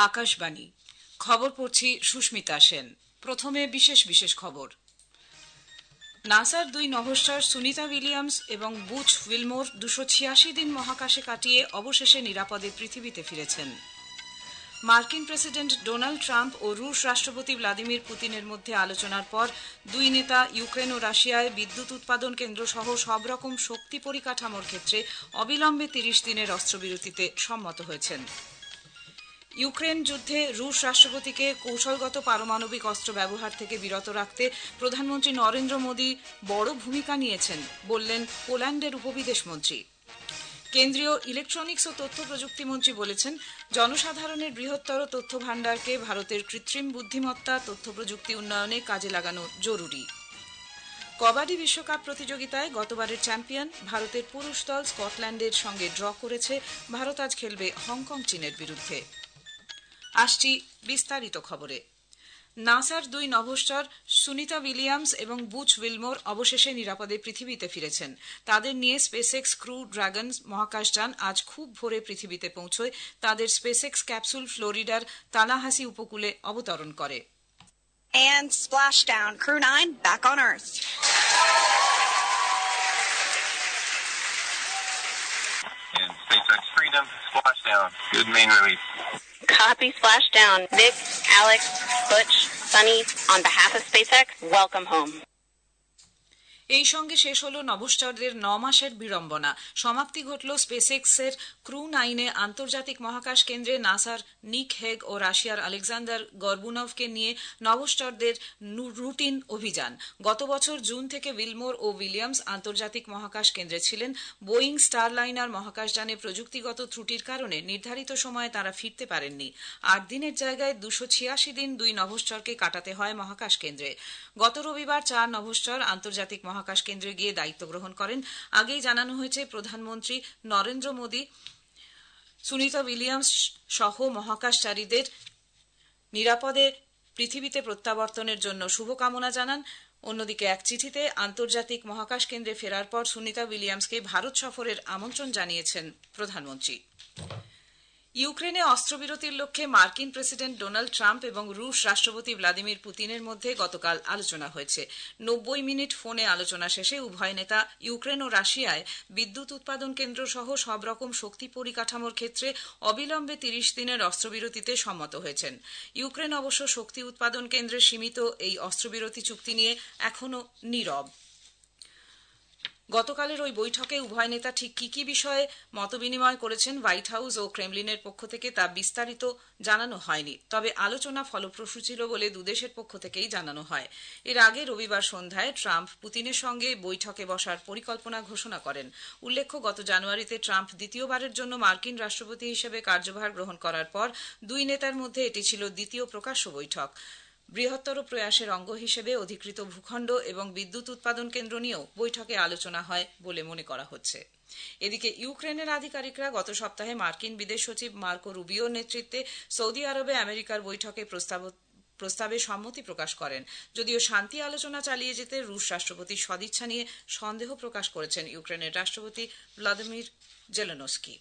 আকাশবাণী খবর পড়ছি সুস্মিতা সেন। প্রথমে বিশেষ খবর। নাসার দুই নভোশ্চর সুনিতা উইলিয়ামস এবং বুচ উইলমোর 286 দিন মহাকাশে কাটিয়ে অবশেষে নিরাপদে পৃথিবীতে ফিরেছেন। মার্কিন প্রেসিডেন্ট ডোনাল্ড ট্রাম্প ও রুশ রাষ্ট্রপতি ভ্লাদিমির পুতিনের মধ্যে আলোচনার পর দুই নেতা ইউক্রেন ও রাশিয়ায় বিদ্যুৎ উৎপাদন কেন্দ্র সহ সব রকম শক্তি পরিকাঠামোর ক্ষেত্রে অবিলম্বে 30 দিনের অস্ত্রবিরতিতে সম্মত হয়েছেন। ইউক্রেন যুদ্ধে রুশ রাষ্ট্রপতিকে কৌশলগত পারমাণবিক অস্ত্র ব্যবহার থেকে বিরত রাখতে প্রধানমন্ত্রী নরেন্দ্র মোদী বড় ভূমিকা নিয়েছেন বললেন পোল্যান্ডের উপবিদেশমন্ত্রী। কেন্দ্রীয় ইলেকট্রনিক্স ও তথ্য প্রযুক্তি মন্ত্রী বলেছেন, জনসাধারণের বৃহত্তর তথ্য ভাণ্ডারকে ভারতের কৃত্রিম বুদ্ধিমত্তা তথ্য প্রযুক্তি উন্নয়নে কাজে লাগানো জরুরি। কবাডি বিশ্বকাপ প্রতিযোগিতায় গতবারের চ্যাম্পিয়ন ভারতের পুরুষ দল স্কটল্যান্ডের সঙ্গে ড্র করেছে। ভারত আজ খেলবে হংকং চীনের বিরুদ্ধে। আসছি বিস্তারিত খবরে। নাসার দুই নভোশ্চর সুনিতা উইলিয়ামস এবং বুচ উইলমোর অবশেষে নিরাপদে পৃথিবীতে ফিরেছেন। তাদের নিয়ে স্পেসএক্স ক্রু ড্রাগন মহাকাশযান আজ খুব ভোরে পৃথিবীতে পৌঁছয় তাদের স্পেসএক্স ক্যাপসুল ফ্লোরিডার তালাহাসি উপকূলে অবতরণ করে। And splashdown, Crew 9 back on Earth. And SpaceX Freedom, splashdown. Good main release. Copy, splashdown. Nick, Alex, Butch, Sunny, on behalf of SpaceX, welcome home. এই সঙ্গে শেষ হল নভোশ্চরদের 9 মাসের বিড়ম্বনা। সমাপ্তি ঘটল স্পেসএক্সের ক্রু 9 আন্তর্জাতিক মহাকাশ কেন্দ্রে নাসার নিক হেগ ও রাশিয়ার আলেকজান্ডার গর্বুনভকে নিয়ে নভোশ্চরদের রুটিন অভিযান। গত বছর জুন থেকে উইলমোর ও উইলিয়ামস আন্তর্জাতিক মহাকাশ কেন্দ্রে ছিলেন। বোয়িং স্টারলাইনার মহাকাশযানে প্রযুক্তিগত ত্রুটির কারণে নির্ধারিত সময়ে তারা ফিরতে পারেননি। 8 দিনের জায়গায় 286 দিন দুই নভোশ্চরকে কাটাতে হয় মহাকাশ কেন্দ্রে। গত রবিবার 4 নভোশ্চর আন্তর্জাতিক মহাকাশ কেন্দ্রে গিয়ে দায়িত্ব গ্রহণ করেন। আগেই জানানো হয়েছে, প্রধানমন্ত্রী নরেন্দ্র মোদী সুনিতা উইলিয়ামস সহ মহাকাশচারীদের নিরাপদে পৃথিবীতে প্রত্যাবর্তনের জন্য শুভকামনা জানান। অন্যদিকে এক চিঠিতে আন্তর্জাতিক মহাকাশ কেন্দ্রে ফেরার পর সুনিতা উইলিয়ামসকে ভারত সফরের আমন্ত্রণ জানিয়েছেন প্রধানমন্ত্রী। ইউক্রেনে অস্ত্রবিরতির লক্ষ্যে মার্কিন প্রেসিডেন্ট ডোনাল্ড ট্রাম্প এবং রুশ রাষ্ট্রপতি ভ্লাদিমির পুতিনের মধ্যে গতকাল আলোচনা হয়েছে। 90 মিনিট ফোনে আলোচনা শেষে উভয় নেতা ইউক্রেন ও রাশিয়ায় বিদ্যুৎ উৎপাদন কেন্দ্র সহ সব রকম শক্তি পরিকাঠামোর ক্ষেত্রে অবিলম্বে 30 দিনের অস্ত্রবিরতিতে সম্মত হয়েছেন। ইউক্রেন অবশ্য শক্তি উৎপাদন কেন্দ্রে সীমিত এই অস্ত্রবিরতি চুক্তি নিয়ে এখনও নীরব। গতকালের ওই বৈঠকে উভয় নেতা ঠিক কি বিষয়ে মতবিনিময় করেছেন হোয়াইট হাউস ও ক্রেমলিনের পক্ষ থেকে তা বিস্তারিত জানানো হয়নি। তবে আলোচনা ফলপ্রসূ ছিল বলে দুদেশের পক্ষ থেকেই জানানো হয়। এর আগে রবিবার সন্ধ্যায় ট্রাম্প পুতিনের সঙ্গে বৈঠকে বসার পরিকল্পনা ঘোষণা করেন। উল্লেখ্য, গত জানুয়ারিতে ট্রাম্প দ্বিতীয়বারের জন্য মার্কিন রাষ্ট্রপতি হিসেবে কার্যভার গ্রহণ করার পর দুই নেতার মধ্যে এটি ছিল দ্বিতীয় প্রকাশ্য বৈঠক। বৃহত্তর প্রয়াসের অঙ্গ হিসেবে অধিকৃত ভূখণ্ড এবং বিদ্যুৎ উৎপাদন কেন্দ্র নিয়েও বৈঠকে আলোচনা হয় বলে মনে করা হচ্ছে। এদিকে ইউক্রেনের আধিকারিকরা গত সপ্তাহে মার্কিন বিদেশ সচিব মার্কো রুবিওর নেতৃত্বে সৌদি আরবে আমেরিকার বৈঠকে প্রস্তাবে সম্মতি প্রকাশ করেন। যদিও শান্তি আলোচনা চালিয়ে যেতে রুশ রাষ্ট্রপতির সদিচ্ছা নিয়ে সন্দেহ প্রকাশ করেছেন ইউক্রেনের রাষ্ট্রপতি ভ্লাদিমির জেলেনস্কি।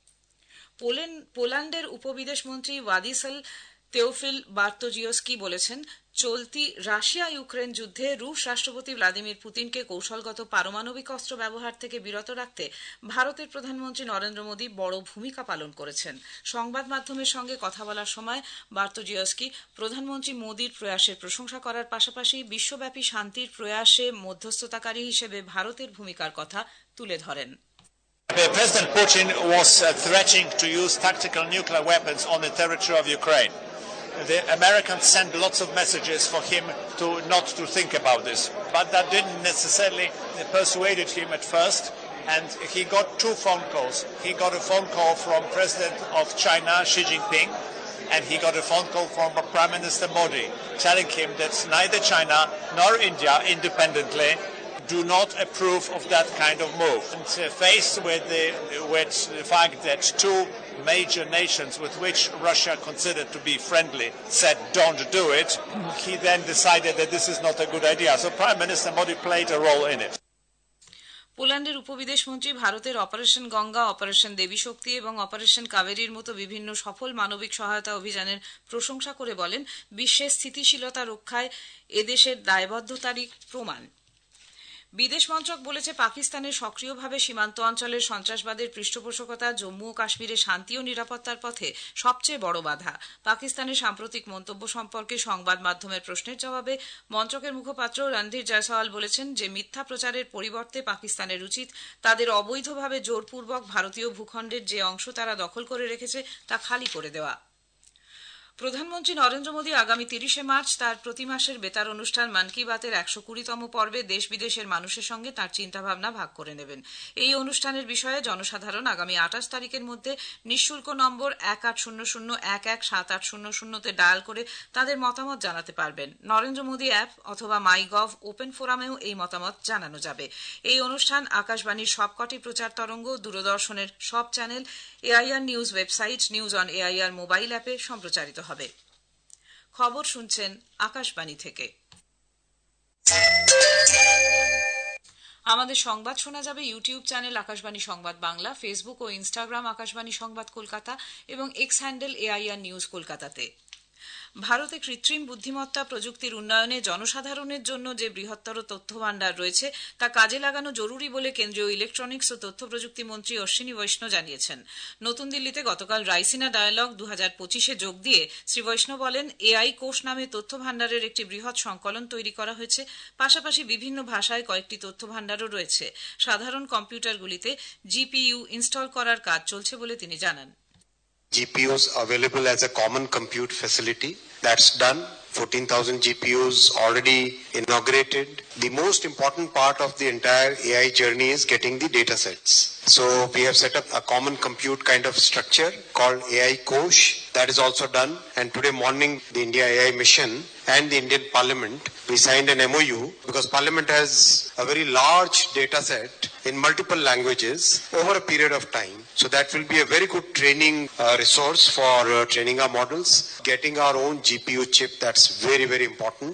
পোল্যান্ডের উপবিদেশমন্ত্রী ওয়াদিসেল তেওফিল বার্তোজিওস্কি বলেছেন, চলতি রাশিয়া ইউক্রেন যুদ্ধে রুশ রাষ্ট্রপতি ভ্লাদিমির পুতিনকে কৌশলগত পারমাণবিক অস্ত্র ব্যবহার থেকে বিরত রাখতে ভারতের প্রধানমন্ত্রী নরেন্দ্র মোদী বড় ভূমিকা পালন করেছেন। সংবাদ মাধ্যমের সঙ্গে কথা বলার সময় বার্তোজিওস্কি প্রধানমন্ত্রী মোদীর প্রয়াসের প্রশংসা করার পাশাপাশি বিশ্বব্যাপী শান্তির প্রয়াসে মধ্যস্থতাকারী হিসেবে ভারতের ভূমিকার কথা তুলে ধরেন। President Putin was threatening to use tactical nuclear weapons on the territory of Ukraine. The Americans sent lots of messages for him not to think about this, but that didn't necessarily persuade him at first, and he got 2 phone calls. He got a phone call from President of China, Xi Jinping, and he got a phone call from Prime Minister Modi, telling him that neither China nor India independently do not approve of that kind of move. And faced with the fact that 2 major nations with which Russia considered to be friendly said don't do it, he then decided that this is not a good idea. So Prime Minister Modi played a role in it. পোল্যান্ডের উপবিদেশমন্ত্রী ভারতের operation Ganga, operation Devi Shakti এবং operation কাবেরীর মতো বিভিন্ন সফল মানবিক সহায়তা অভিযানের প্রশংসা করে বলেন, বিশ্বের স্থিতিশীলতা রক্ষায় এদেশের দায়বদ্ধতারই প্রমাণ। বিদেশ মন্ত্রক বলেছে, পাকিস্তানের সক্রিয়ভাবে সীমান্ত অঞ্চলের সন্ত্রাসবাদের পৃষ্ঠপোষকতা জম্মু ও কাশ্মীরে শান্তি ও নিরাপত্তার পথে সবচেয়ে বড় বাধা। পাকিস্তানের সাম্প্রতিক মন্তব্য সম্পর্কে সংবাদ মাধ্যমের প্রশ্নের জবাবে মন্ত্রকের মুখপাত্র রণধীর জয়সওয়াল বলেছেন যে মিথ্যা প্রচারের পরিবর্তে পাকিস্তানের উচিত তাদের অবৈধভাবে জোরপূর্বক ভারতীয় ভূখণ্ডের যে অংশ তারা দখল করে রেখেছে তা খালি করে দেওয়া। প্রধানমন্ত্রী নরেন্দ্র মোদী আগামী 30শে মার্চ তার প্রতি মাসের বেতার অনুষ্ঠান মন কি বাতের 120তম পর্বে দেশ বিদেশের মানুষের সঙ্গে তাঁর চিন্তাভাবনা ভাগ করে নেবেন। এই অনুষ্ঠানের বিষয়ে জনসাধারণ আগামী 28 তারিখের মধ্যে নিঃশুল্ক নম্বর 1800117800-তে ডায়াল করে তাদের মতামত জানাতে পারবেন। নরেন্দ্র মোদী অ্যাপ অথবা মাইগভ ওপেন ফোরামেও এই মতামত জানানো যাবে। এই অনুষ্ঠান আকাশবাণীর সবকটি প্রচার তরঙ্গ, দূরদর্শনের সব channel, AIR news website, news on AIR mobile অ্যাপে সম্প্রচারিত হবে। খবর শুনছেন আকাশবাণী থেকে। আমাদের সংবাদ শোনা যাবে ইউটিউব চ্যানেল আকাশবাণী সংবাদ বাংলা, ফেসবুক ও ইনস্টাগ্রাম আকাশবাণী সংবাদ কলকাতা এবং এক্স হ্যান্ডেল এআইআর নিউজ কলকাতাতে। ভারতে কৃত্রিম বুদ্ধিমত্তা প্রযুক্তির উন্নয়নে জনসাধারণের জন্য যে বৃহত্তর তথ্য ভাণ্ডার রয়েছে তা কাজে লাগানো জরুরি বলে কেন্দ্রীয় ইলেকট্রনিক্স ও তথ্য প্রযুক্তি মন্ত্রী অশ্বিনী বৈষ্ণব জানিয়েছেন। নতুন দিল্লিতে গতকাল রাইসিনা ডায়ালগ 2025-এ যোগ দিয়ে শ্রী বৈষ্ণব বলেন, এআই কোষ নামে তথ্য ভাণ্ডারের একটি বৃহৎ সংকলন তৈরি করা হয়েছে। পাশাপাশি বিভিন্ন ভাষায় কয়েকটি তথ্য ভাণ্ডারও রয়েছে। সাধারণ কম্পিউটারগুলিতে জিপিইউ ইনস্টল করার কাজ চলছে বলে তিনি জানান। GPUs available as a common compute facility. That's done. 14,000 GPUs already inaugurated. The most important part of the entire AI journey is getting the data sets. So we have set up a common compute kind of structure called AI Kosh. That is also done. And today morning, the India AI Mission and the Indian Parliament, we signed an MOU because Parliament has a very large data set in multiple languages over a period of time. So that will be a very good training resource for training our models, getting our own GPU chip. That's very, very important.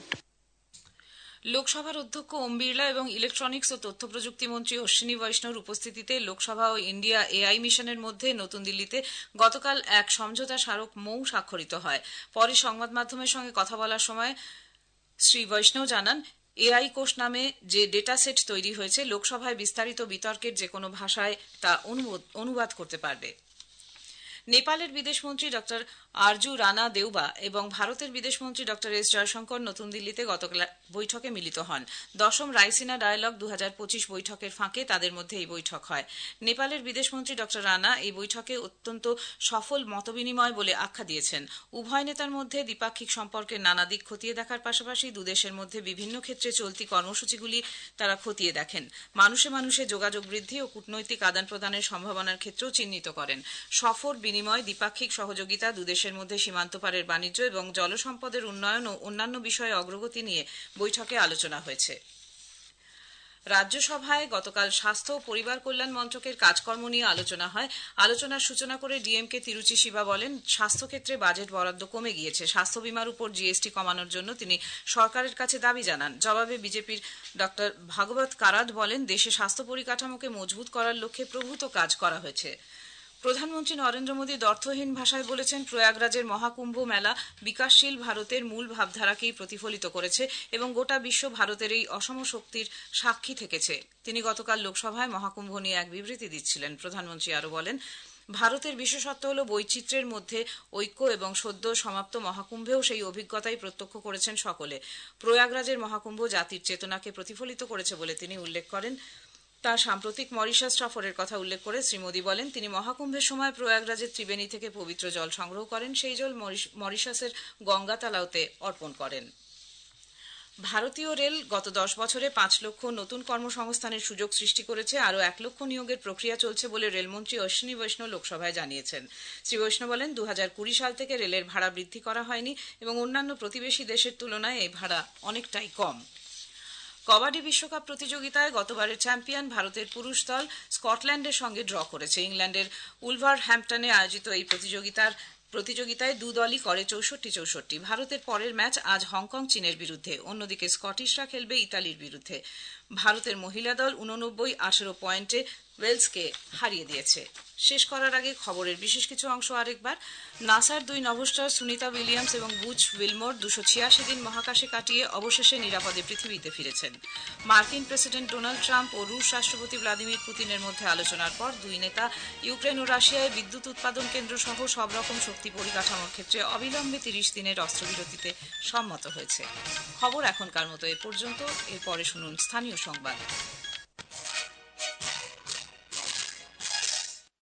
লোকসভার অধ্যক্ষ ওম বিড়লা এবং electronics ও তথ্য প্রযুক্তি মন্ত্রী অশ্বিনী বৈষ্ণবের উপস্থিতিতে লোকসভা ও India AI মিশনের মধ্যে নতুন দিল্লিতে গতকাল এক সমঝোতা স্মারক মৌ স্বাক্ষরিত হয়। পরে সংবাদ মাধ্যমের সঙ্গে কথা বলার সময় শ্রী বৈষ্ণব জানান, এআই কোষ নামে যে ডেটা সেট তৈরি হয়েছে লোকসভায় বিস্তারিত বিতর্কের যে কোনো ভাষায় তা অনুবাদ করতে পারবে। নেপালের বিদেশমন্ত্রী ড আরজু রানা দেউবা এবং ভারতের বিদেশমন্ত্রী ড এস জয়শঙ্কর নতুন দিল্লিতে গতকাল বৈঠকে মিলিত হন। 10ম রাইসিনা ডায়ালগ 2025 বৈঠকের ফাঁকে তাদের মধ্যে এই বৈঠক হয়। নেপালের বিদেশমন্ত্রী ড রানা এই বৈঠকে অত্যন্ত সফল মতবিনিময় বলে আখ্যা দিয়েছেন। উভয় নেতার মধ্যে দ্বিপাক্ষিক সম্পর্কের নানা দিক খতিয়ে দেখার পাশাপাশি দুদেশের মধ্যে বিভিন্ন ক্ষেত্রে চলতি কর্মসূচিগুলি তারা খতিয়ে দেখেন। মানুষে মানুষে যোগাযোগ বৃদ্ধি ও কূটনৈতিক আদান প্রদানের সম্ভাবনার ক্ষেত্রেও চিহ্নিত করেন। সফর বিনিময়, দ্বিপাক্ষিক সহযোগিতা, দুদেশের মধ্যে সীমান্ত পারের বাণিজ্য এবং জলসম্পদের উন্নয়ন ও অন্যান্য বিষয়ে অগ্রগতি নিয়ে বৈঠকে আলোচনা হয়েছে। রাজ্যসভায় গতকাল স্বাস্থ্য ও পরিবার কল্যাণ মন্ত্রকের কাজকর্ম নিয়ে আলোচনা হয়। আলোচনার সূচনা করে ডিএমকে তিরুচি শিবা বলেন, স্বাস্থ্যক্ষেত্রে বাজেট বরাদ্দ কমে গিয়েছে। স্বাস্থ্য বিমার উপর জিএসটি কমানোর জন্য তিনি সরকারের কাছে দাবি জানান। জবাবে বিজেপির ড ভাগবত কারাদ বলেন, দেশে স্বাস্থ্য পরিকাঠামোকে মজবুত করার লক্ষ্যে প্রভূত কাজ করা হয়েছে। প্রধানমন্ত্রী নরেন্দ্র মোদী অর্থহীন ভাষায় বলেছেন, প্রয়াগরাজের মহাকুম্ভ মেলা বিকাশশীল ভারতের মূল ভাবধারাকেই প্রতিফলিত করেছে এবং গোটা বিশ্ব ভারতের এই অসম শক্তির সাক্ষী থেকেছে। তিনি গতকাল লোকসভায় মহাকুম্ভ নিয়ে এক বিবৃতি দিচ্ছিলেন। প্রধানমন্ত্রী আরও বলেন, ভারতের বিশেষত্ব হল বৈচিত্র্যের মধ্যে ঐক্য এবং সদ্য সমাপ্ত মহাকুম্ভেও সেই অভিজ্ঞতাই প্রত্যক্ষ করেছেন সকলে। প্রয়াগরাজের মহাকুম্ভ জাতির চেতনাকে প্রতিফলিত করেছে বলে তিনি উল্লেখ করেন। তার সাম্প্রতিক মরিশাস সফরের কথা উল্লেখ করে শ্রী মোদী বলেন, তিনি মহাকুম্ভের সময় প্রয়াগরাজের ত্রিবেণী থেকে পবিত্র জল সংগ্রহ করেন। সেই জল মরিশাসের গঙ্গা তালাওতে অর্পণ করেন। ভারতীয় রেল গত 10 বছরে 5 লক্ষ নতুন কর্মসংস্থানের সুযোগ সৃষ্টি করেছে। আরও 1 লক্ষ নিয়োগের প্রক্রিয়া চলছে বলে রেলমন্ত্রী অশ্বিনী বৈষ্ণব লোকসভায় জানিয়েছেন। শ্রী বৈষ্ণব বলেন, 2020 সাল থেকে রেলের ভাড়া বৃদ্ধি করা হয়নি এবং অন্যান্য প্রতিবেশী দেশের তুলনায় এই ভাড়া অনেকটাই কম। কবাডি বিশ্বকাপ প্রতিযোগিতায় গতবারের চ্যাম্পিয়ন ভারতের পুরুষ দল স্কটল্যান্ডের সঙ্গে ড্র করেছে। ইংল্যান্ডের উলভারহ্যাম্পটনে আয়োজিত এই প্রতিযোগিতায় দু দলই করে 64-64। ভারতের পরের ম্যাচ আজ হংকং চীনের বিরুদ্ধে, অন্যদিকে স্কটিশরা খেলবে ইতালির বিরুদ্ধে। ভারতের মহিলা দল 89-18 পয়েন্টে ওয়েলসকে হারিয়ে দিয়েছে। শেষ করার আগে খবরের বিশেষ কিছু অংশ আরেকবার। নাসার 2 নভোস্টার সুনিতা উইলিয়ামস এবং বুচ উইলমোর 286 দিন মহাকাশে কাটিয়ে অবশেষে নিরাপদে পৃথিবীতে ফিরেছেন। মার্কিন প্রেসিডেন্ট ডোনাল্ড ট্রাম্প ও রুশ রাষ্ট্রপতি ভ্লাদিমির পুতিনের মধ্যে আলোচনার পর দুই নেতা ইউক্রেন ও রাশিয়ায় বিদ্যুৎ উৎপাদন কেন্দ্র সহ সব রকম শক্তি পরিকাঠামোর ক্ষেত্রে অবিলম্বে 30 দিনের অস্ত্রবিরতিতে সম্মত হয়েছে। খবর এখনকার মতো এ পর্যন্ত। এরপরে শুনুন স্থানীয় সংবাদ।